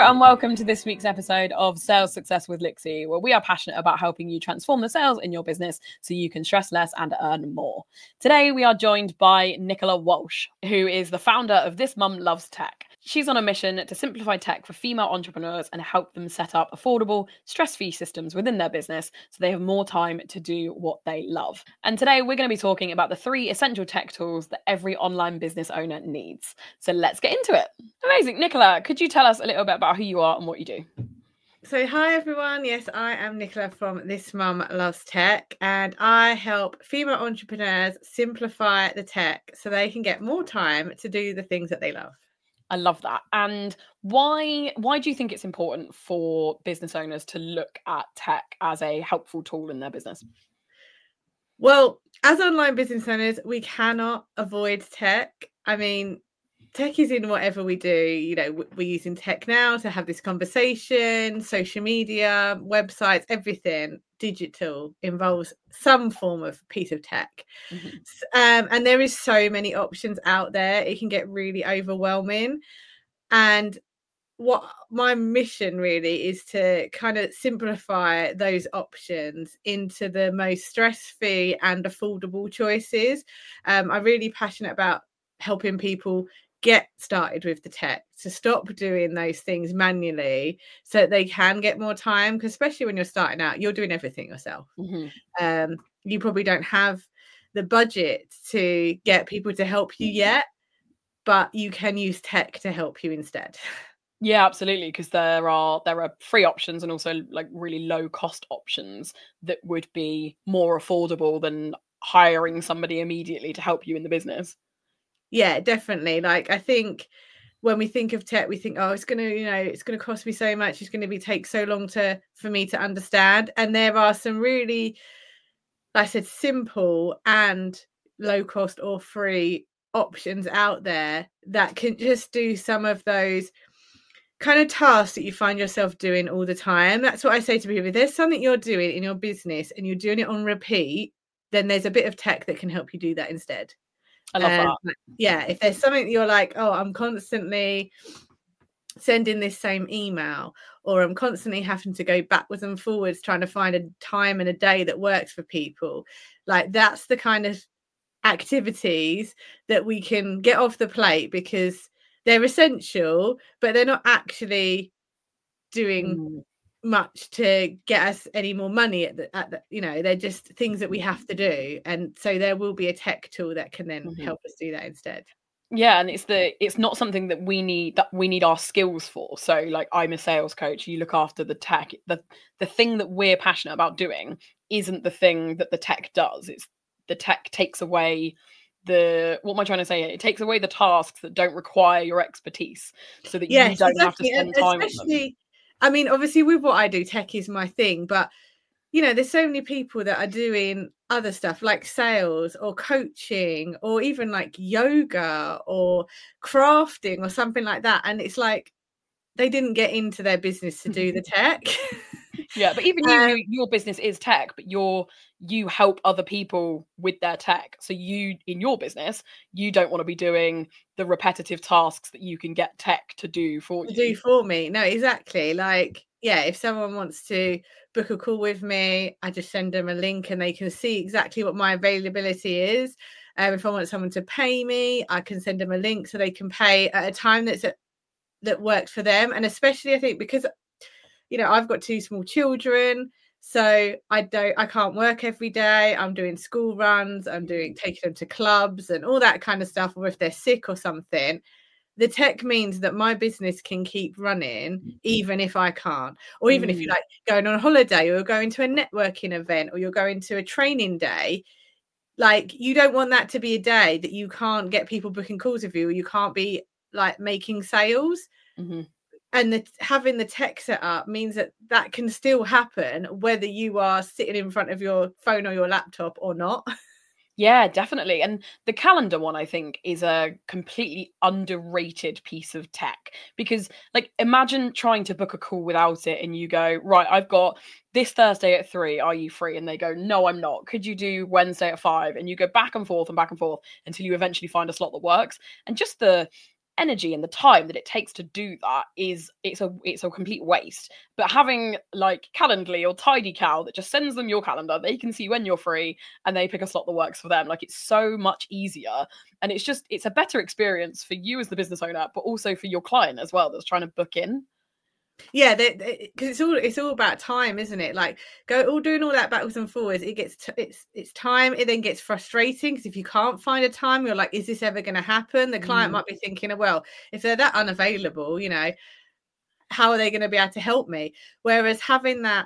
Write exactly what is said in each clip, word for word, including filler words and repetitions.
and welcome to this week's episode of Sales Success with Lixie, where we are passionate about helping you transform the sales in your business so you can stress less and earn more. Today, we are joined by Nicola Walsh, who is the founder of This Mum Loves Tech. She's on a mission to simplify tech for female entrepreneurs and help them set up affordable, stress-free systems within their business so they have more time to do what they love. And today, we're going to be talking about the three essential tech tools that every online business owner needs. So let's get into it. Amazing. Nicola, could you tell us a little bit about who you are and what you do? So hi everyone, yes, I am Nicola from This Mum Loves Tech, and I help female entrepreneurs simplify the tech so they can get more time to do the things that they love. I love that. And why why do you think it's important for business owners to look at tech as a helpful tool in their business? Well, as online business owners, we cannot avoid tech. I mean, tech is in whatever we do. You know, we're using tech now to have this conversation, social media, websites, everything digital involves some form of piece of tech. Mm-hmm. Um, and there is so many options out there. It can get really overwhelming. And what my mission really is to kind of simplify those options into the most stress-free and affordable choices. Um, I'm really passionate about helping people get started with the tech, to stop doing those things manually so that they can get more time, because especially when you're starting out, you're doing everything yourself. Mm-hmm. Um, you probably don't have the budget to get people to help you yet, but you can use tech to help you instead. Yeah, absolutely, because there are there are free options and also like really low cost options that would be more affordable than hiring somebody immediately to help you in the business. Yeah, definitely. Like, I think when we think of tech, we think, oh, it's going to, you know, it's going to cost me so much. It's going to be take so long to for me to understand. And there are some really, like I said, simple and low cost or free options out there that can just do some of those kind of tasks that you find yourself doing all the time. That's what I say to people. If there's something you're doing in your business and you're doing it on repeat, then there's a bit of tech that can help you do that instead. I love um, that. Yeah, if there's something that you're like, oh, I'm constantly sending this same email, or I'm constantly having to go backwards and forwards trying to find a time and a day that works for people, like that's the kind of activities that we can get off the plate because they're essential, but they're not actually doing mm. much to get us any more money at the, at the, you know, they're just things that we have to do. And so there will be a tech tool that can then mm-hmm. help us do that instead. Yeah, and it's the it's not something that we need that we need our skills for. So like I'm a sales coach, you look after the tech. The the thing that we're passionate about doing isn't the thing that the tech does. It's the tech takes away the what am I trying to say? It takes away the tasks that don't require your expertise so that yes, you don't exactly. have to spend time on them. I mean, obviously with what I do, tech is my thing, but you know, there's so many people that are doing other stuff like sales or coaching or even like yoga or crafting or something like that. And it's like they didn't get into their business to do the tech. Yeah, but even you, um, you, your business is tech, but you're you help other people with their tech. So you, in your business, you don't want to be doing the repetitive tasks that you can get tech to do for you. Do for me. No, exactly. Like, yeah, if someone wants to book a call with me, I just send them a link and they can see exactly what my availability is. Um, if I want someone to pay me, I can send them a link so they can pay at a time that's a, that works for them. And especially, I think, because you know, I've got two small children, so I don't, I can't work every day. I'm doing school runs, I'm doing taking them to clubs and all that kind of stuff. Or if they're sick or something, the tech means that my business can keep running even if I can't. Or even mm. if you're like going on a holiday or you're going to a networking event or you're going to a training day, like you don't want that to be a day that you can't get people booking calls with you or you can't be like making sales. Mm-hmm. And the, having the tech set up means that that can still happen whether you are sitting in front of your phone or your laptop or not. Yeah, definitely. And the calendar one, I think, is a completely underrated piece of tech because, like, imagine trying to book a call without it and you go, right, I've got this Thursday at three. Are you free? And they go, no, I'm not. Could you do Wednesday at five? And you go back and forth and back and forth until you eventually find a slot that works. And just the energy and the time that it takes to do that is it's a it's a complete waste. But having like Calendly or TidyCal that just sends them your calendar, they can see when you're free and they pick a slot that works for them. Like, it's so much easier, and it's just it's a better experience for you as the business owner, but also for your client as well that's trying to book in. Yeah, because it's all it's all about time, isn't it? Like, go all doing all that backwards and forwards. It gets t- it's it's time. It then gets frustrating because if you can't find a time, you're like, is this ever going to happen? The client mm. might be thinking, oh, well, if they're that unavailable, you know, how are they going to be able to help me? Whereas having that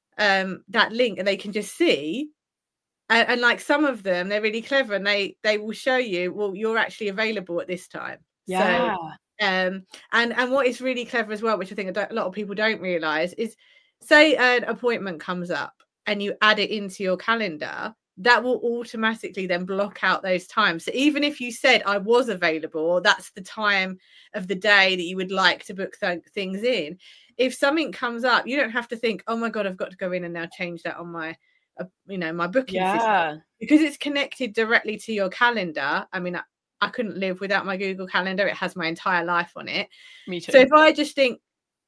um that link and they can just see, and, and like some of them, they're really clever and they they will show you, well, you're actually available at this time. Yeah. So, Um, and and what is really clever as well, which I think a lot of people don't realize, is say an appointment comes up and you add it into your calendar, that will automatically then block out those times. So even if you said I was available, or that's the time of the day that you would like to book th- things in, if something comes up, you don't have to think, oh my God, I've got to go in and now change that on my, uh, you know, my booking yeah. system, because it's connected directly to your calendar. I mean, I, I couldn't live without my Google Calendar. It has my entire life on it. Me too. So if I just think,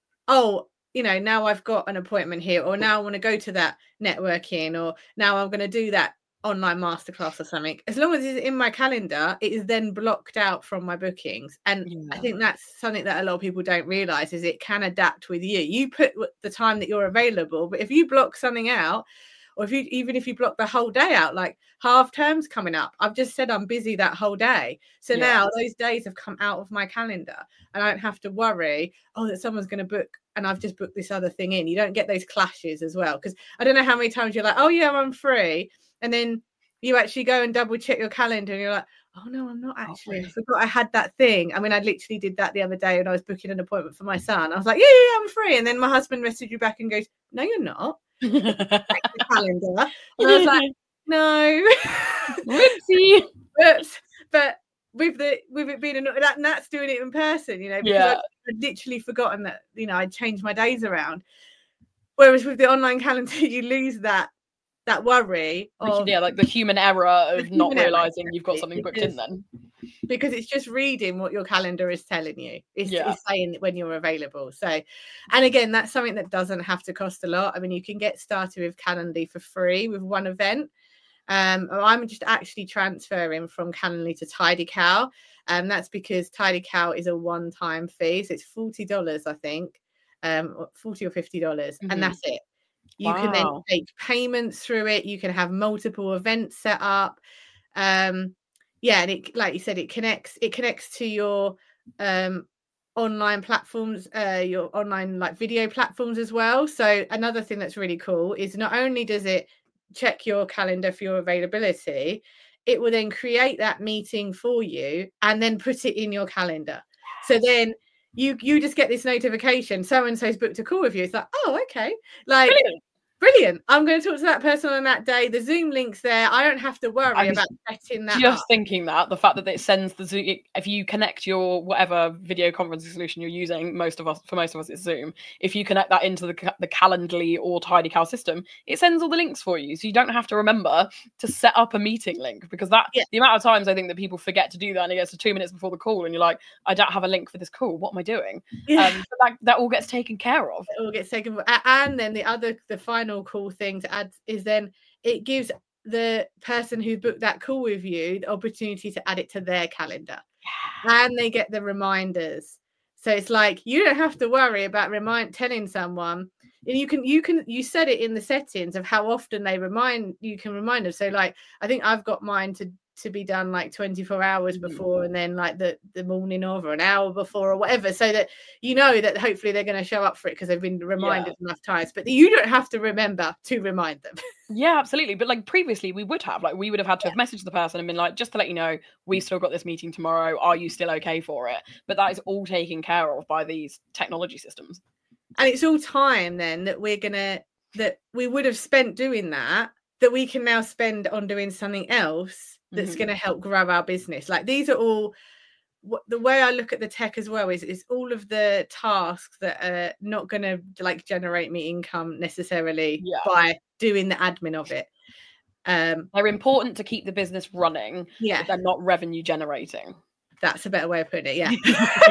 oh, you know, now I've got an appointment here, or now I want to go to that networking, or now I'm going to do that online masterclass or something, as long as it's in my calendar, it is then blocked out from my bookings. And yeah. I think that's something that a lot of people don't realize, is it can adapt with you. You put the time that you're available, but if you block something out, or if you even if you block the whole day out, like half term's coming up, I've just said I'm busy that whole day. So yeah. now those days have come out of my calendar and I don't have to worry, oh, that someone's going to book and I've just booked this other thing in. You don't get those clashes as well. Because I don't know how many times you're like, oh yeah, I'm free. And then you actually go and double check your calendar and you're like, oh no, I'm not actually. I forgot I had that thing. I mean, I literally did that the other day when I was booking an appointment for my son. I was like, yeah, yeah, I'm free. And then my husband messaged you back and goes, no, you're not. The calendar. And I was like, no. Whoopsie. Whoops. But with the with it being a, that Nat's doing it in person, you know, because yeah. I'd literally forgotten that, you know, I'd changed my days around. Whereas with the online calendar, you lose that that worry of, yeah, like the human error of human not realizing error. You've got something booked because, in then. Because it's just reading what your calendar is telling you. It's, yeah. it's saying when you're available. So, and again, that's something that doesn't have to cost a lot. I mean, you can get started with Calendly for free with one event. Um, I'm just actually transferring from Calendly to TidyCal. And um, that's because TidyCal is a one-time fee. So it's forty dollars, I think, um, forty or fifty dollars. Mm-hmm. And that's it. You wow. can then take payments through it. You can have multiple events set up. Um, yeah, and it, like you said, it connects. It connects to your um, online platforms, uh, your online like video platforms as well. So another thing that's really cool is not only does it check your calendar for your availability, it will then create that meeting for you and then put it in your calendar. So then you you just get this notification, so and so's booked a call with you. It's like, oh, okay, like. Brilliant. Brilliant. I'm going to talk to that person on that day. The Zoom link's there. I don't have to worry about setting that just up. thinking that the fact that it sends the Zoom, if you connect your whatever video conferencing solution you're using, most of us, for most of us, it's Zoom. If you connect that into the, the Calendly or TidyCal system, it sends all the links for you. So you don't have to remember to set up a meeting link, because that yeah. the amount of times I think that people forget to do that and it gets to two minutes before the call and you're like, I don't have a link for this call. What am I doing? Yeah. Um, so that, that all gets taken care of. It all gets taken. And then the other, the final cool thing to add is then it gives the person who booked that call with you the opportunity to add it to their calendar, yeah. and they get the reminders. So it's like you don't have to worry about remind telling someone, and you can you can you set it in the settings of how often they remind you can remind them. So like I think I've got mine to to be done like twenty-four hours before, and then like the the morning of, or an hour before, or whatever, so that you know that hopefully they're going to show up for it because they've been reminded yeah. enough times. But you don't have to remember to remind them. Yeah, absolutely. But like previously we would have like we would have had to yeah. have messaged the person and been like, just to let you know, we've still got this meeting tomorrow, are you still okay for it? But that is all taken care of by these technology systems, and it's all time then that we're gonna that we would have spent doing that that we can now spend on doing something else that's mm-hmm. going to help grow our business. Like these are all, what, the way I look at the tech as well is, is all of the tasks that are not going to like generate me income necessarily yeah. by doing the admin of it. Um, they're important to keep the business running, yeah. but they're not revenue generating. That's a better way of putting it. Yeah.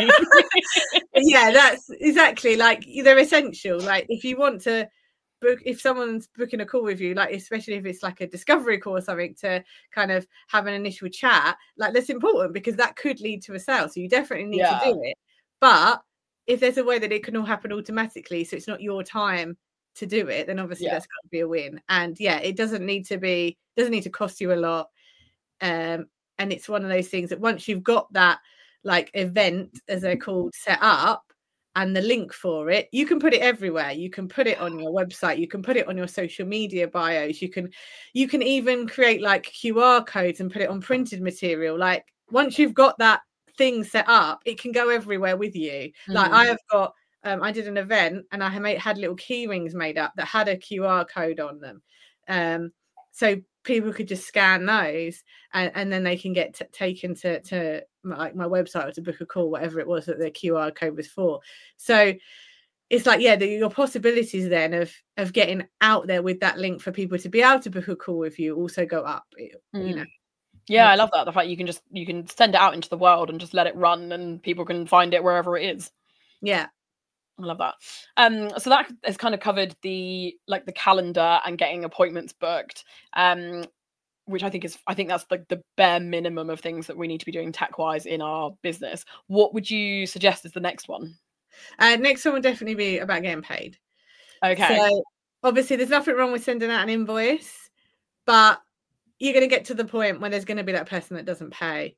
Yeah, that's exactly, like, they're essential. Like, if you want to book, if someone's booking a call with you, like, especially if it's like a discovery call or something, to kind of have an initial chat, like, that's important because that could lead to a sale. So you definitely need yeah. to do it. But if there's a way that it can all happen automatically, so it's not your time to do it, then obviously yeah. that's got to be a win. And yeah, it doesn't need to be, doesn't need to cost you a lot. Um, and it's one of those things that once you've got that, like, event, as they're called, set up, and the link for it, you can put it everywhere. You can put it on your website, you can put it on your social media bios, you can you can even create like Q R codes and put it on printed material. Like, once you've got that thing set up, it can go everywhere with you. Mm-hmm. Like, I have got um I did an event and I had made had little key rings made up that had a Q R code on them, um so people could just scan those, and, and then they can get t- taken to to my, like my website, or to book a call, whatever it was that the Q R code was for. So it's like, yeah, the, your possibilities then of of getting out there with that link for people to be able to book a call with you also go up. Mm. You know. Yeah, I love that. The fact you can just you can send it out into the world and just let it run, and people can find it wherever it is. Yeah. I love that. Um, so that has kind of covered the like the calendar and getting appointments booked, um, which I think is I think that's like the bare minimum of things that we need to be doing tech-wise in our business. What would you suggest is the next one? Uh, next one would definitely be about getting paid. Okay. So obviously, there's nothing wrong with sending out an invoice, but you're going to get to the point where there's going to be that person that doesn't pay.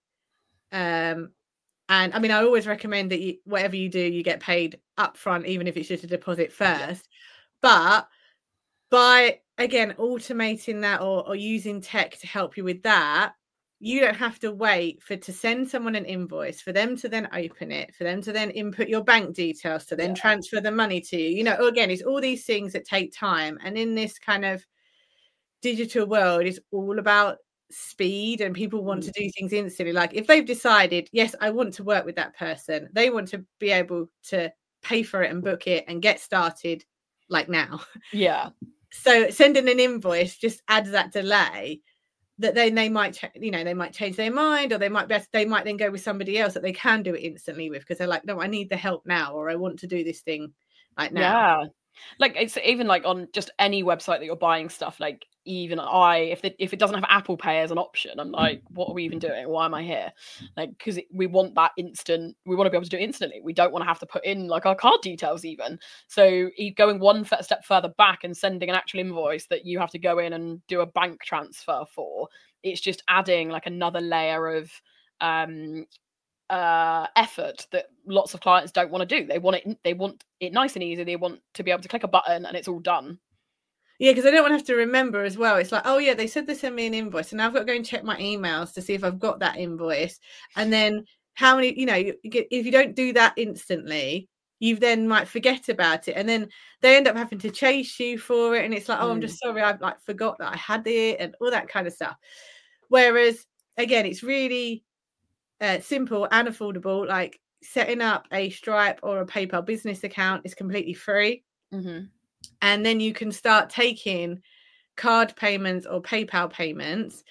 Um, And I mean, I always recommend that you, whatever you do, you get paid upfront, even if it's just a deposit first. Yeah. But by, again, automating that, or, or using tech to help you with that, you don't have to wait for to send someone an invoice, for them to then open it, for them to then input your bank details, to then yeah. transfer the money to you. You know, again, it's all these things that take time. And in this kind of digital world, it's all about speed, and people want to do things instantly. Like, if they've decided, yes, I want to work with that person, they want to be able to pay for it and book it and get started like now. Yeah. So sending an invoice just adds that delay, that then they might, you know, they might change their mind, or they might be, they might then go with somebody else that they can do it instantly with, because they're like, no, I need the help now, or I want to do this thing like now. Yeah. Like, it's even like on just any website that you're buying stuff, like even I, if the, if it doesn't have Apple Pay as an option, I'm like, what are we even doing? Why am I here? Like, because we want that instant, we want to be able to do it instantly. We don't want to have to put in like our card details even. So going one step further back and sending an actual invoice that you have to go in and do a bank transfer for, it's just adding like another layer of um uh effort that lots of clients don't want to do. They want it they want it nice and easy. They want to be able to click a button and it's all done. Yeah, because I don't want to have to remember as well. It's like, oh yeah, they said they sent me an invoice, and now I've got to go and check my emails to see if I've got that invoice. And then how many, you know, you get, if you don't do that instantly, you then might forget about it, and then they end up having to chase you for it, and it's like, oh, mm. I'm just sorry, I've like forgot that I had it, and all that kind of stuff. Whereas again, it's really Uh, simple and affordable. Like, setting up a Stripe or a PayPal business account is completely free. Mm-hmm. And then you can start taking card payments or PayPal payments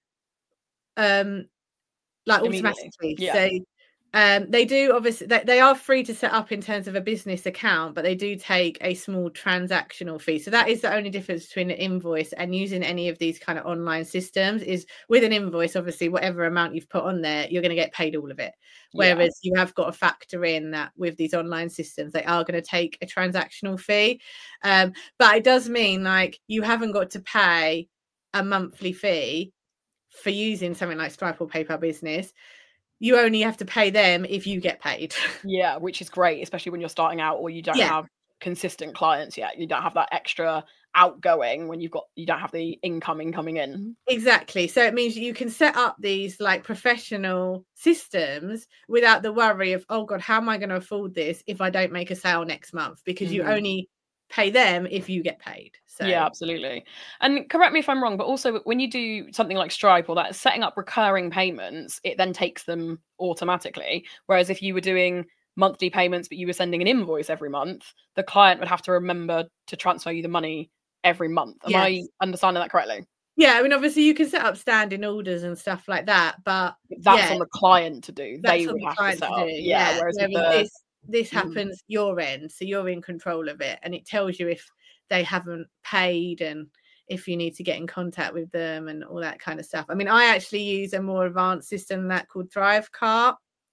um, like automatically. Yeah. So um, they do, obviously, they, they are free to set up in terms of a business account, but they do take a small transactional fee. So that is the only difference between an invoice and using any of these kind of online systems. Is with an invoice, obviously, whatever amount you've put on there, you're going to get paid all of it. Whereas yeah. you have got to factor in that with these online systems, they are going to take a transactional fee. Um, but it does mean, like, you haven't got to pay a monthly fee for using something like Stripe or PayPal Business. You only have to pay them if you get paid. Yeah, which is great, especially when you're starting out or you don't yeah. have consistent clients yet. You don't have that extra outgoing when you've got, you don't have the incoming coming in. Exactly. So it means you can set up these like professional systems without the worry of, oh God, how am I going to afford this if I don't make a sale next month? Because mm-hmm. you only pay them if you get paid. So yeah, absolutely. And correct me if I'm wrong, but also when you do something like Stripe or that, setting up recurring payments, it then takes them automatically. Whereas if you were doing monthly payments but you were sending an invoice every month, the client would have to remember to transfer you the money every month. Am yes. I understanding that correctly? Yeah, I mean, obviously you can set up standing orders and stuff like that, but that's yeah, on the client to do. that's They on would the have to client set to up. do. Yeah. Yeah, Whereas with whereas the this this Mhm. happens your end, so you're in control of it, and it tells you if they haven't paid and if you need to get in contact with them and all that kind of stuff. I mean, I actually use a more advanced system than that called Thrivecart,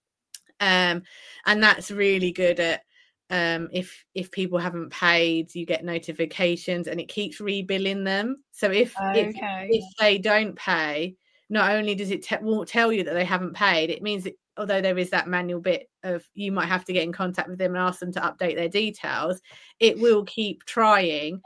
um, and that's really good at um if if people haven't paid, you get notifications and it keeps rebilling them. So if if Okay. if they don't pay, not only does it te- won't tell you that they haven't paid, it means that although there is that manual bit of you might have to get in contact with them and ask them to update their details, it will keep trying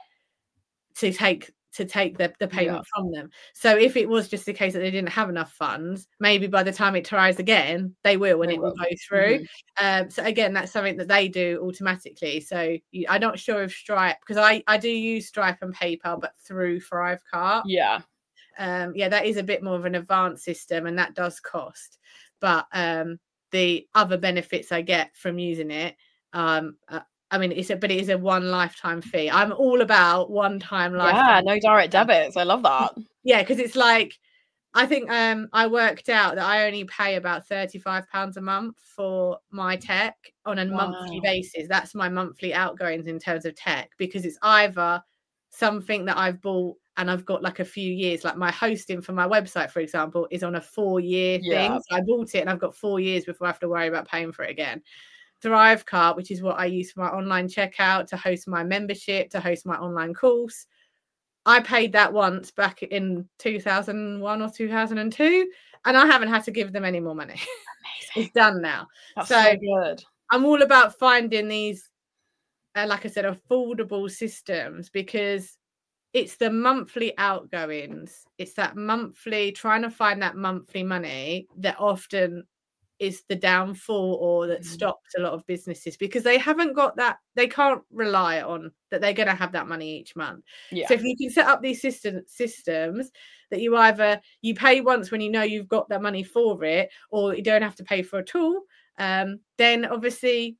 to take to take the, the payment Yeah. from them. So if it was just the case that they didn't have enough funds, maybe by the time it tries again, they will and They it will will. go through. Mhm. Um, so again, that's something that they do automatically. So you, I'm not sure if Stripe, because I, I do use Stripe and PayPal, but through Thrivecart. Yeah. Um, yeah, that is a bit more of an advanced system and that does cost. But um, the other benefits I get from using it, um, uh, I mean, it's a but it is a one lifetime fee. I'm all about one time lifetime. Yeah, no direct debits. I love that. Yeah, because it's like I think um I worked out that I only pay about thirty-five pounds a month for my tech on a Wow. monthly basis. That's my monthly outgoings in terms of tech, because it's either something that I've bought and I've got like a few years, like my hosting for my website, for example, is on a four year Yeah. thing. So I bought it and I've got four years before I have to worry about paying for it again. Thrivecart, which is what I use for my online checkout, to host my membership, to host my online course. I paid that once back in two thousand one or two thousand two, and I haven't had to give them any more money. Amazing. It's done now. That's so, so good. I'm all about finding these, uh, like I said, affordable systems, because it's the monthly outgoings. It's that monthly, trying to find that monthly money that often is the downfall or that Mhm. stops a lot of businesses, because they haven't got that, they can't rely on that they're going to have that money each month. Yeah. So if you can set up these system, systems that you either you pay once when you know you've got that money for it, or you don't have to pay for at all, um, then obviously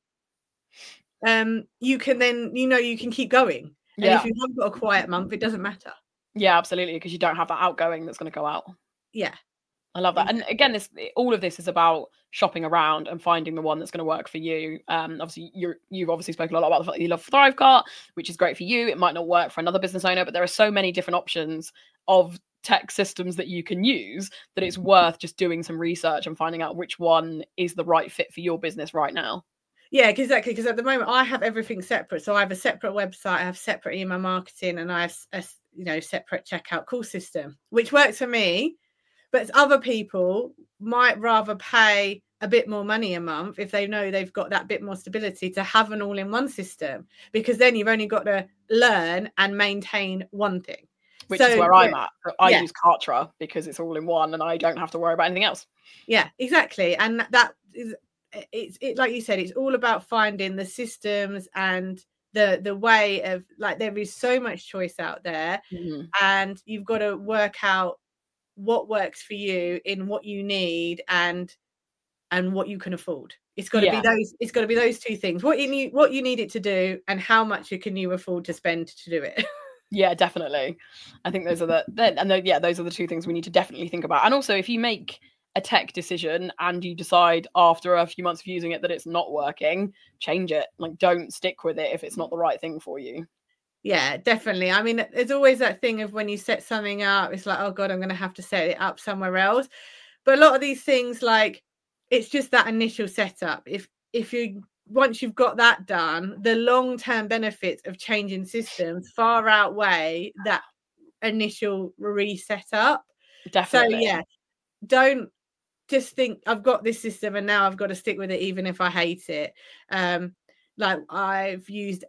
um, you can then, you know, you can keep going. And Yeah. if you haven't got a quiet month, it doesn't matter. Yeah, absolutely, because you don't have that outgoing that's going to go out. Yeah. I love that. And again, this all of this is about shopping around and finding the one that's going to work for you. Um, obviously, you're you've obviously spoken a lot about the fact that you love Thrivecart, which is great for you. It might not work for another business owner, but there are so many different options of tech systems that you can use that it's worth just doing some research and finding out which one is the right fit for your business right now. Yeah, exactly. Because at the moment I have everything separate. So I have a separate website, I have separate email marketing, and I have a you know separate checkout call system, which works for me. But other people might rather pay a bit more money a month if they know they've got that bit more stability to have an all-in-one system, because then you've only got to learn and maintain one thing. Which so, is where yeah, I'm at. I yeah. use Kartra because it's all in one and I don't have to worry about anything else. Yeah, exactly. And that is, it's it like you said, it's all about finding the systems and the the way of, like, there is so much choice out there, mm-hmm. and you've got to work out what works for you in what you need and and what you can afford. It's got to Yeah. be those it's got to be those two things, what you need what you need it to do and how much you can you afford to spend to do it. Yeah, definitely. I think those are the, the and the, yeah those are the two things we need to definitely think about. And also, if you make a tech decision and you decide after a few months of using it that it's not working, change it. Like, don't stick with it if it's not the right thing for you. Yeah, definitely. I mean, there's always that thing of when you set something up, it's like, oh God, I'm going to have to set it up somewhere else. But a lot of these things, like, it's just that initial setup. If if you once you've got that done, the long-term benefits of changing systems far outweigh that initial reset up. Definitely. So yeah, don't just think I've got this system and now I've got to stick with it even if I hate it. Um, like, I've used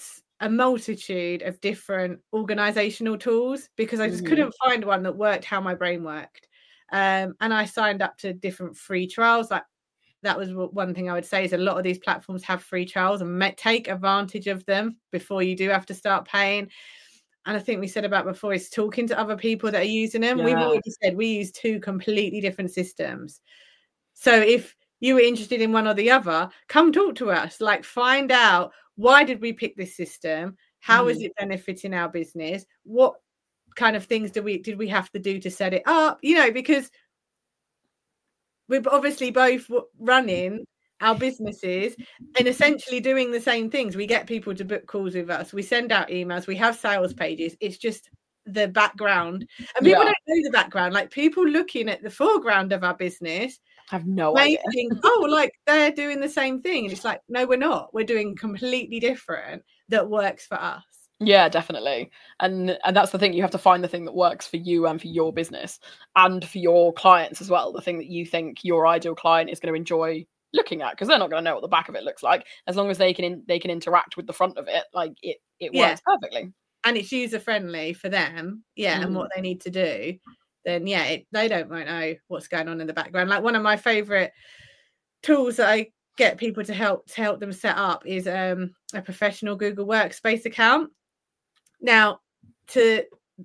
a multitude of different organizational tools because I just mm-hmm. couldn't find one that worked how my brain worked. Um, and I signed up to different free trials. Like, that was one thing I would say, is a lot of these platforms have free trials, and take advantage of them before you do have to start paying. And I think we said about before is talking to other people that are using them. Yeah. We've already said we use two completely different systems. So if you were interested in one or the other, come talk to us. Like, find out, why did we pick this system? How mm-hmm. is it benefiting our business? What kind of things do we did we have to do to set it up? You know, because we're obviously both running our businesses and essentially doing the same things. We get people to book calls with us. We send out emails. We have sales pages. It's just the background. And people yeah. don't know the background. Like people looking at the foreground of our business have no may idea. think, oh, like they're doing the same thing. And it's like, no, we're not. We're doing completely different that works for us. Yeah, definitely. And and that's the thing. You have to find the thing that works for you and for your business and for your clients as well. The thing that you think your ideal client is going to enjoy looking at, because they're not going to know what the back of it looks like. As long as they can in, they can interact with the front of it, like it it yeah. works perfectly. And it's user friendly for them. Yeah, mm. and what they need to do. Then yeah, it, they don't won't know what's going on in the background. Like one of my favorite tools that I get people to help to help them set up is um, a professional Google Workspace account. Now, to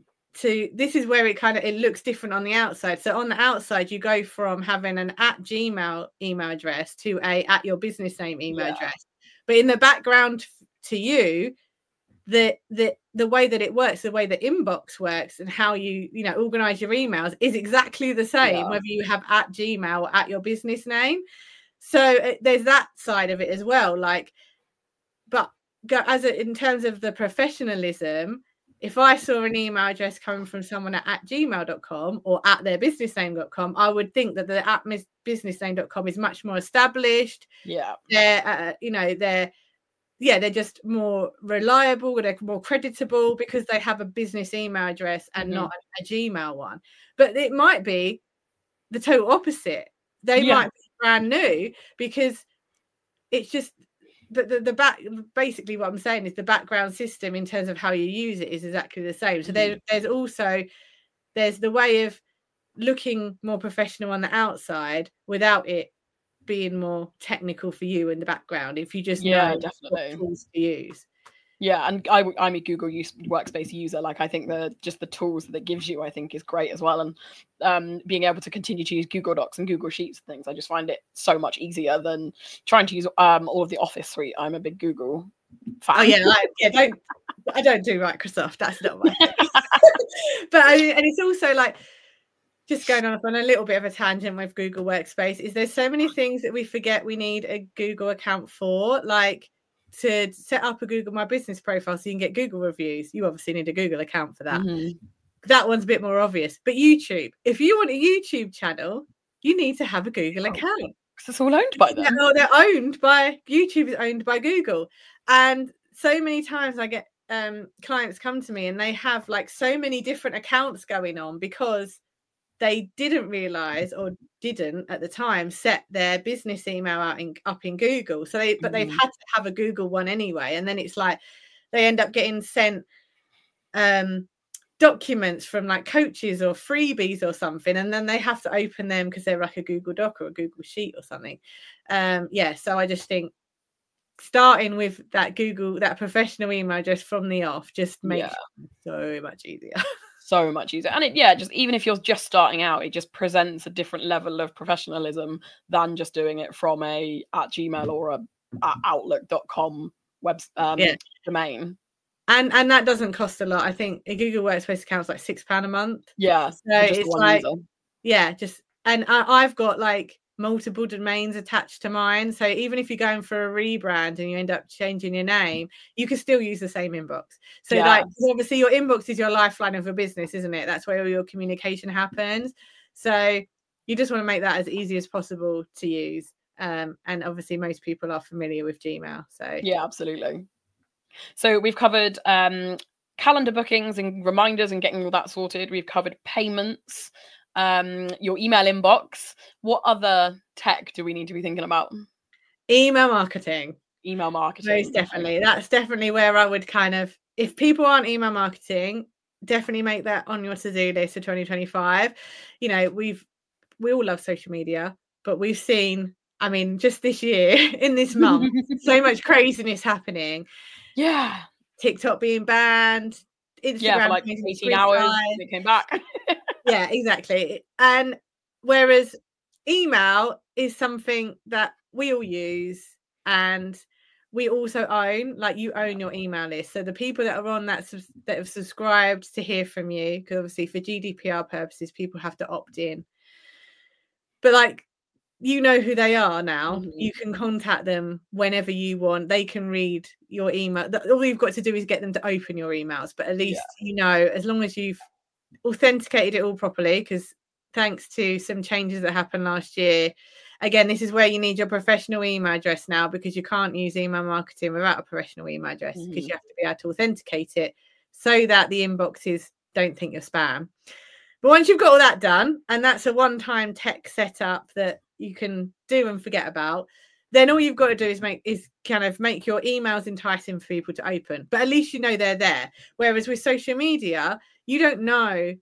to this is where it kind of it looks different on the outside. So on the outside, you go from having an at Gmail email address to a at your business name email yeah. address. But in the background to you, the the the way that it works, the way the inbox works, and how you you know organize your emails is exactly the same yeah. whether you have at Gmail or at your business name. So uh, there's that side of it as well. Like, but go as a, in terms of the professionalism, if I saw an email address coming from someone at, at gmail dot com or at their business name dot com, I would think that the at business name dot com is much more established. Yeah, they're uh, you know they're. Yeah, they're just more reliable, they're more creditable because they have a business email address and mm-hmm. not a, a Gmail one. But it might be the total opposite. They yeah. might be brand new because it's just the, the, the back. Basically, what I'm saying is the background system in terms of how you use it is exactly the same. So mm-hmm. there, there's also there's the way of looking more professional on the outside without it being more technical for you in the background if you just yeah know definitely what tools to use. Yeah, and I, I'm a Google use, Workspace user. Like I think the just the tools that it gives you I think is great as well, and um being able to continue to use Google Docs and Google Sheets and things, I just find it so much easier than trying to use um all of the Office suite. I'm a big Google fan. Oh yeah, like, yeah don't I don't do Microsoft, that's not my thing. But I mean, and it's also like just going off on a little bit of a tangent with Google Workspace is there's so many things that we forget we need a Google account for, like to set up a Google My Business profile so you can get Google reviews. You obviously need a Google account for that. Mm-hmm. That one's a bit more obvious. But YouTube, if you want a YouTube channel, you need to have a Google account. Because it's all owned by them. No, they're owned by, YouTube is owned by Google. And so many times I get um, clients come to me and they have like so many different accounts going on because they didn't realize or didn't at the time set their business email out in, up in Google. So they, but mm. they've had to have a Google one anyway. And then it's like, they end up getting sent um, documents from like coaches or freebies or something. And then they have to open them because they're like a Google Doc or a Google Sheet or something. Um, yeah. So I just think starting with that Google, that professional email address from the off, just makes yeah. it so much easier. So much easier. And it, yeah, just even if you're just starting out, it just presents a different level of professionalism than just doing it from a at Gmail or a at outlook dot com web um, yeah. domain. And and that doesn't cost a lot. I think a Google Workspace account is like six pounds a month. Yeah. So it's like, user. yeah, just, and I, I've got like multiple domains attached to mine. So even if you're going for a rebrand and you end up changing your name, you can still use the same inbox. So yeah. like obviously your inbox is your lifeline of a business, isn't it? That's where all your communication happens. So you just want to make that as easy as possible to use. Um, and obviously most people are familiar with Gmail. So yeah, absolutely. So we've covered um, calendar bookings and reminders and getting all that sorted. We've covered payments, um your email inbox. What other tech do we need to be thinking about? Email marketing. Email marketing. Most definitely. That's definitely where I would kind of, if people aren't email marketing, definitely make that on your to-do list for twenty twenty-five. You know, we've we all love social media, but we've seen, I mean, just this year, in this month, so much craziness happening. Yeah. TikTok being banned, Instagram yeah, for like eighteen hours, and it came back. Yeah, exactly. And whereas email is something that we all use and we also own, like you own your email list. So the people that are on that subs- that have subscribed to hear from you, because obviously for G D P R purposes, people have to opt in. But like, you know who they are now. Mm-hmm. You can contact them whenever you want. They can read your email. All you've got to do is get them to open your emails. But at least, yeah. you know, as long as you've authenticated it all properly, because thanks to some changes that happened last year, again, this is where you need your professional email address now, because you can't use email marketing without a professional email address, because mm-hmm. you have to be able to authenticate it so that the inboxes don't think you're spam. But once you've got all that done, and that's a one-time tech setup that you can do and forget about, then all you've got to do is make is kind of make your emails enticing for people to open. But at least you know they're there. Whereas with social media, you don't know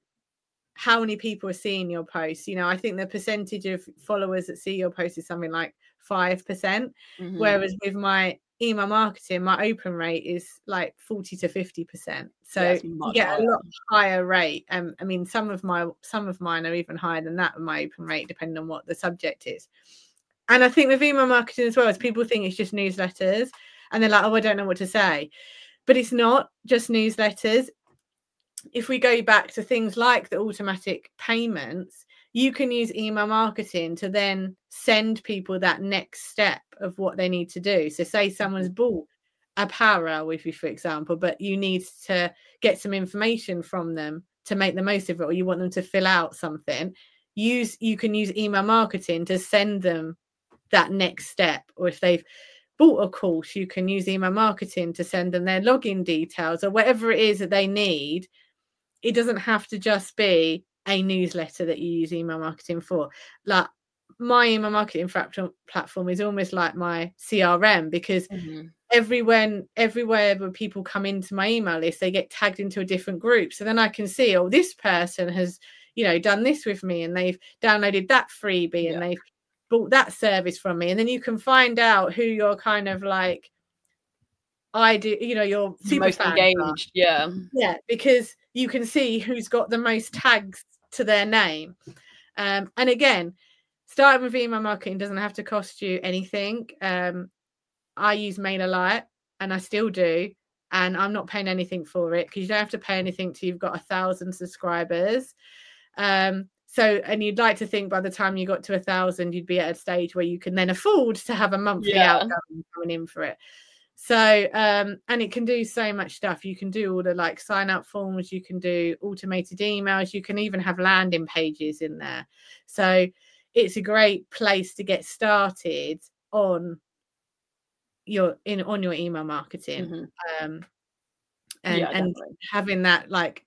how many people are seeing your posts. You know, I think the percentage of followers that see your post is something like five percent. Mm-hmm. Whereas with my email marketing, my open rate is like forty to fifty percent. So yeah, you get higher. a lot higher rate. Um, I mean, some of my some of mine are even higher than that, my open rate, depending on what the subject is. And I think with email marketing as well, as people think it's just newsletters, and they're like, oh, I don't know what to say. But it's not just newsletters. If we go back to things like the automatic payments, you can use email marketing to then send people that next step of what they need to do. So say someone's bought a power hour with you, for example, but you need to get some information from them to make the most of it, or you want them to fill out something. Use you can use email marketing to send them that next step. Or if they've bought a course, you can use email marketing to send them their login details or whatever it is that they need. It doesn't have to just be a newsletter that you use email marketing for. Like my email marketing platform is almost like my C R M, because mm-hmm. everywhere, everywhere where people come into my email list, they get tagged into a different group. So then I can see, oh, this person has, you know, done this with me, and they've downloaded that freebie, yeah. and they've bought that service from me. And then you can find out who you're kind of like, I do, you know, you're super most engaged, are. yeah, yeah, because you can see who's got the most tags to their name. Um, and again, starting with email marketing doesn't have to cost you anything. Um, I use MailerLite, and I still do, and I'm not paying anything for it, because you don't have to pay anything till you've got a thousand subscribers. Um, so, and you'd like to think by the time you got to a thousand, you'd be at a stage where you can then afford to have a monthly yeah. outcome coming in for it. So, um, and it can do so much stuff. You can do all the like sign up forms, you can do automated emails, you can even have landing pages in there. So it's a great place to get started on your in on your email marketing. Mm-hmm. Um, and, yeah, and having that, like,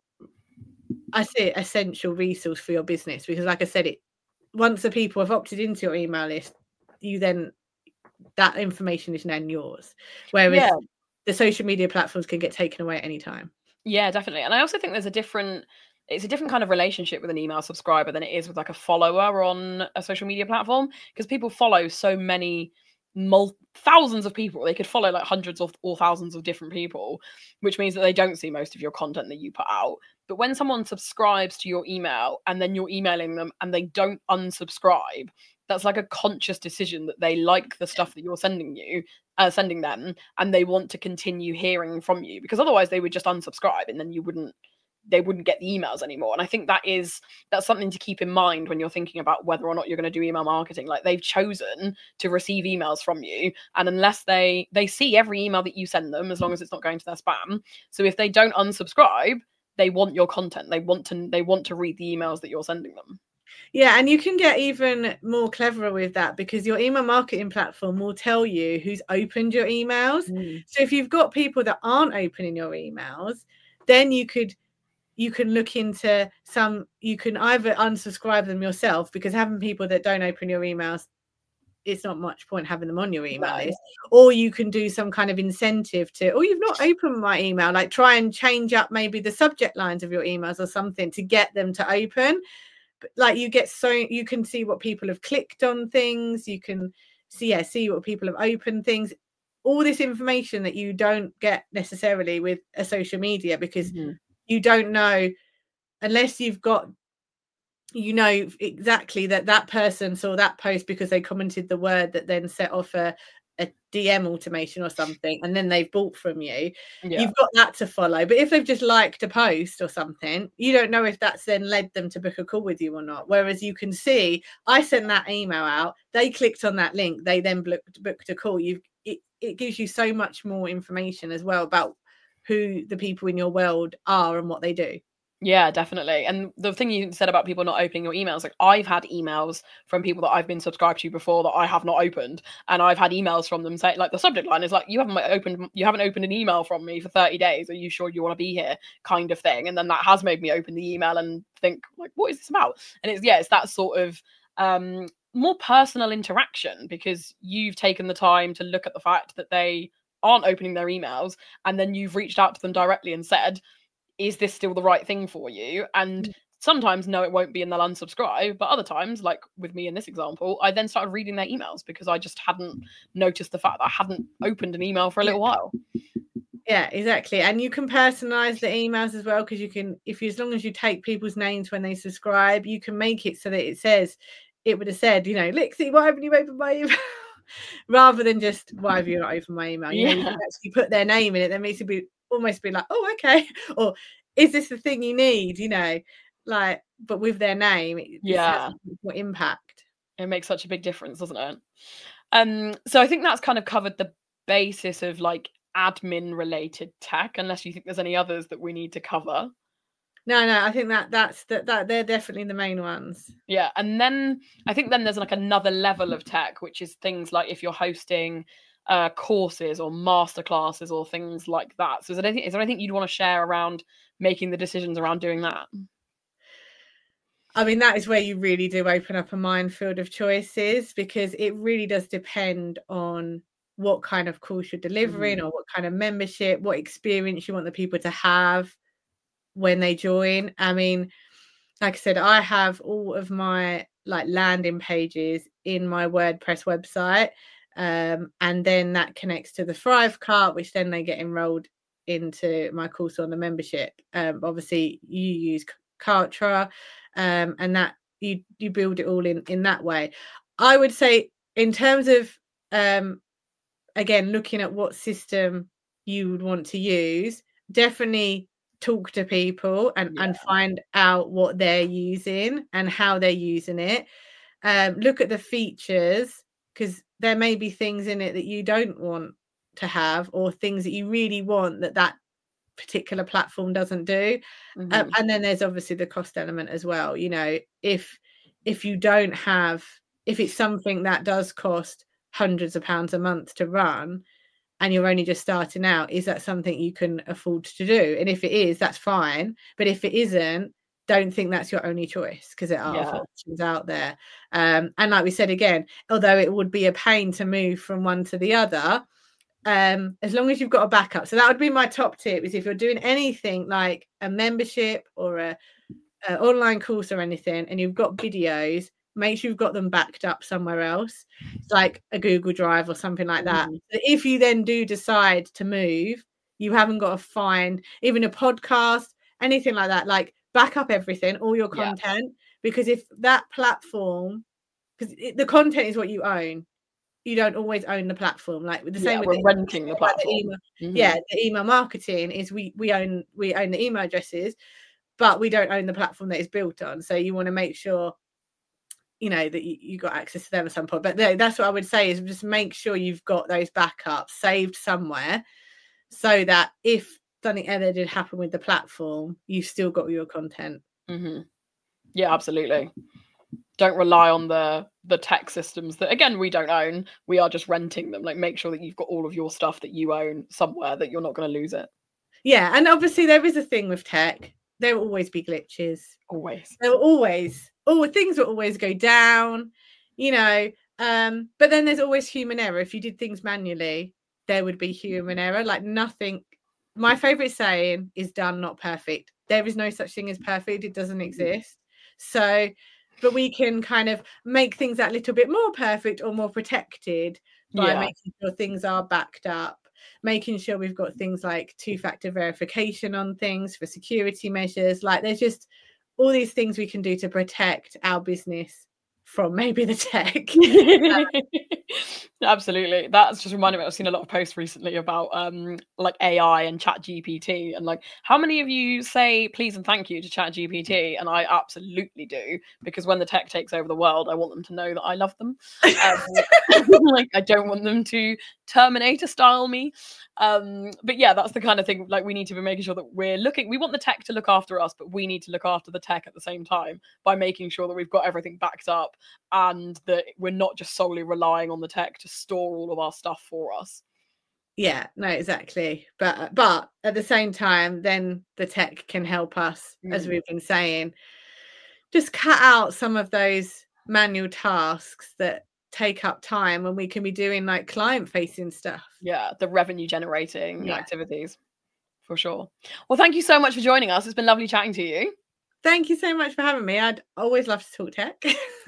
I say, essential resource for your business, because like I said, it once the people have opted into your email list, you then that information is now yours, whereas yeah. the social media platforms can get taken away at any time. Yeah, definitely. And I also think there's a different it's a different kind of relationship with an email subscriber than it is with like a follower on a social media platform, because people follow so many mul- thousands of people. They could follow like hundreds of or thousands of different people, which means that they don't see most of your content that you put out. But when someone subscribes to your email and then you're emailing them and they don't unsubscribe, that's like a conscious decision that they like the stuff that you're sending you, uh, sending them, and they want to continue hearing from you, because otherwise they would just unsubscribe and then you wouldn't, they wouldn't get the emails anymore. And I think that is, that's something to keep in mind when you're thinking about whether or not you're going to do email marketing. Like, they've chosen to receive emails from you, and unless they, they see every email that you send them, as long as it's not going to their spam. So if they don't unsubscribe, they want your content. They want to, they want to read the emails that you're sending them. Yeah, and you can get even more clever with that, because your email marketing platform will tell you who's opened your emails. Mm. So if you've got people that aren't opening your emails, then you could you can look into some, you can either unsubscribe them yourself, because having people that don't open your emails, it's not much point having them on your email right. list. Or you can do some kind of incentive to, oh, you've not opened my email, like try and change up maybe the subject lines of your emails or something to get them to open. Like, you get so you can see what people have clicked on things, you can see yeah see what people have opened things, all this information that you don't get necessarily with a social media, because mm-hmm. you don't know, unless you've got, you know exactly that that person saw that post because they commented the word that then set off a a D M automation or something, and then they've bought from you, yeah. you've got that to follow. But if they've just liked a post or something, you don't know if that's then led them to book a call with you or not. Whereas you can see, I sent that email out, they clicked on that link, they then booked, booked a call. You've it, it gives you so much more information as well about who the people in your world are and what they do. Yeah, definitely. And the thing you said about people not opening your emails, like I've had emails from people that I've been subscribed to before that I have not opened, and I've had emails from them saying, like, the subject line is like, you haven't opened you haven't opened an email from me for thirty days, are you sure you want to be here, kind of thing. And then that has made me open the email and think, like, what is this about? And it's yeah it's that sort of um more personal interaction, because you've taken the time to look at the fact that they aren't opening their emails, and then you've reached out to them directly and said, is this still the right thing for you? And sometimes, no, it won't be, and they'll unsubscribe. But other times, like with me in this example, I then started reading their emails because I just hadn't noticed the fact that I hadn't opened an email for a little while. Yeah, exactly. And you can personalize the emails as well, because you can, if you, as long as you take people's names when they subscribe, you can make it so that it says, it would have said, you know, Lixie, why haven't you opened my email? Rather than just, why have you not opened my email? You Yeah. know, you can actually put their name in it. That makes it be almost be like, oh, okay. Or is this the thing you need? You know, like, but with their name, it, yeah, it has more impact. It makes such a big difference, doesn't it? Um, so I think that's kind of covered the basis of like admin related tech, unless you think there's any others that we need to cover. No, no, I think that that's that that they're definitely the main ones. Yeah, and then I think then there's like another level of tech, which is things like if you're hosting uh, courses or masterclasses or things like that. So is there anything, is there anything you'd want to share around making the decisions around doing that? I mean, that is where you really do open up a minefield of choices, because it really does depend on what kind of course you're delivering, mm-hmm. or what kind of membership, what experience you want the people to have when they join. I mean, like I said, I have all of my like landing pages in my WordPress website, um, and then that connects to the Thrive cart, which then they get enrolled into my course on the membership. Um, obviously, you use Kartra, um, and that you you build it all in in that way. I would say, in terms of um, again, looking at what system you would want to use, definitely talk to people and, yeah. and find out what they're using and how they're using it. Um, look at the features, because there may be things in it that you don't want to have, or things that you really want that that particular platform doesn't do. Mm-hmm. Um, and then there's obviously the cost element as well. You know, if if you don't have, if it's something that does cost hundreds of pounds a month to run, and you're only just starting out, is that something you can afford to do? And if it is, that's fine. But if it isn't, don't think that's your only choice, because there are yeah. options out there. Um, and like we said again, although it would be a pain to move from one to the other, um, as long as you've got a backup. So that would be my top tip, is if you're doing anything like a membership or a, a online course or anything, and you've got videos, make sure you've got them backed up somewhere else, like a Google Drive or something like that. Mm-hmm. So if you then do decide to move, you haven't got to find even a podcast, anything like that, like back up everything, all your content, yeah. because if that platform, because the content is what you own, you don't always own the platform. Like with the same yeah, with we're the, renting the platform. The email, mm-hmm. Yeah, the email marketing is we we own we own the email addresses, but we don't own the platform that it's built on. So you want to make sure, you know, that you, you got access to them at some point. But that's what I would say, is just make sure you've got those backups saved somewhere, so that if something ever did happen with the platform, you've still got your content. Mm-hmm. Yeah, absolutely. Don't rely on the the tech systems that, again, we don't own. We are just renting them. Like, make sure that you've got all of your stuff that you own somewhere, that you're not going to lose it. Yeah, and obviously there is a thing with tech. There will always be glitches. Always. There will always, oh, things will always go down, you know. Um, but then there's always human error. If you did things manually, there would be human error. Like nothing. My favorite saying is done, not perfect. There is no such thing as perfect. It doesn't exist. So, but we can kind of make things that little bit more perfect or more protected by yeah. making sure things are backed up, making sure we've got things like two-factor verification on things for security measures. Like there's just all these things we can do to protect our business from maybe the tech. Absolutely. That's just reminded me, I've seen a lot of posts recently about um like A I and Chat G P T, and like how many of you say please and thank you to Chat G P T? And I absolutely do, because when the tech takes over the world, I want them to know that I love them. Um, like I don't want them to Terminator style me. Um, but yeah, that's the kind of thing, like we need to be making sure that we're looking, we want the tech to look after us, but we need to look after the tech at the same time by making sure that we've got everything backed up and that we're not just solely relying on the tech to store all of our stuff for us. Yeah, no, exactly. But but at the same time, then the tech can help us, mm. as we've been saying, just cut out some of those manual tasks that take up time when we can be doing like client facing stuff. Yeah, the revenue generating yeah. activities, for sure. Well, thank you so much for joining us. It's been lovely chatting to you. Thank you so much for having me. I'd always love to talk tech.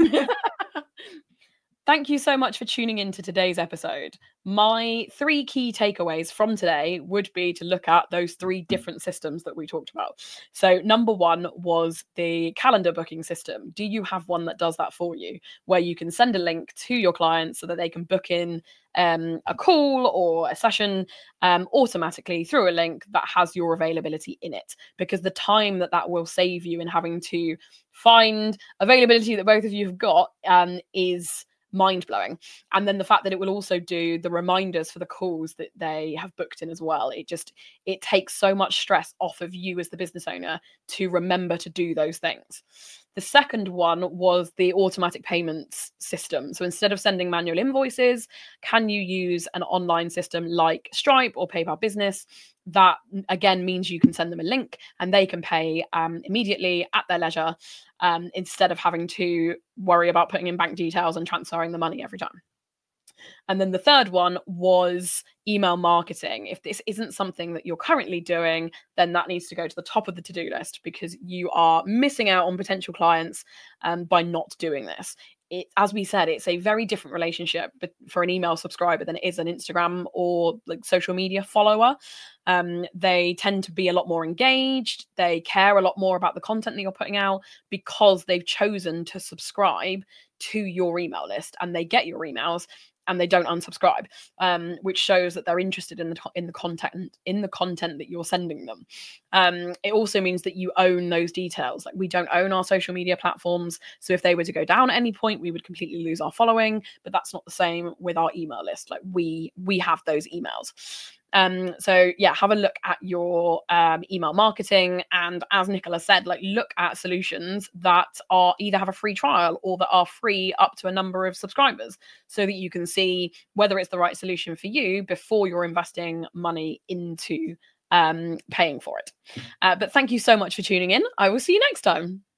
Thank you so much for tuning in to today's episode. My three key takeaways from today would be to look at those three different systems that we talked about. So number one was the calendar booking system. Do you have one that does that for you, where you can send a link to your clients so that they can book in um, a call or a session um, automatically through a link that has your availability in it? Because the time that that will save you in having to find availability that both of you have got um, is mind-blowing. And then the fact that it will also do the reminders for the calls that they have booked in as well. It just, it takes so much stress off of you as the business owner to remember to do those things. The second one was the automatic payments system. So instead of sending manual invoices, can you use an online system like Stripe or PayPal Business? That again means you can send them a link and they can pay um, immediately at their leisure, um, instead of having to worry about putting in bank details and transferring the money every time. And then the third one was email marketing. If this isn't something that you're currently doing, then that needs to go to the top of the to-do list, because you are missing out on potential clients um, by not doing this. It, as we said, it's a very different relationship for an email subscriber than it is an Instagram or like social media follower. Um, they tend to be a lot more engaged. They care a lot more about the content that you're putting out because they've chosen to subscribe to your email list and they get your emails and they don't unsubscribe, um, which shows that they're interested in the in the content in the content that you're sending them. Um, it also means that you own those details. Like we don't own our social media platforms, so if they were to go down at any point, we would completely lose our following. But that's not the same with our email list. Like we we have those emails. Um, so yeah, have a look at your um, email marketing. And as Nicola said, like look at solutions that are either have a free trial or that are free up to a number of subscribers, so that you can see whether it's the right solution for you before you're investing money into um, paying for it. Uh, but thank you so much for tuning in. I will see you next time.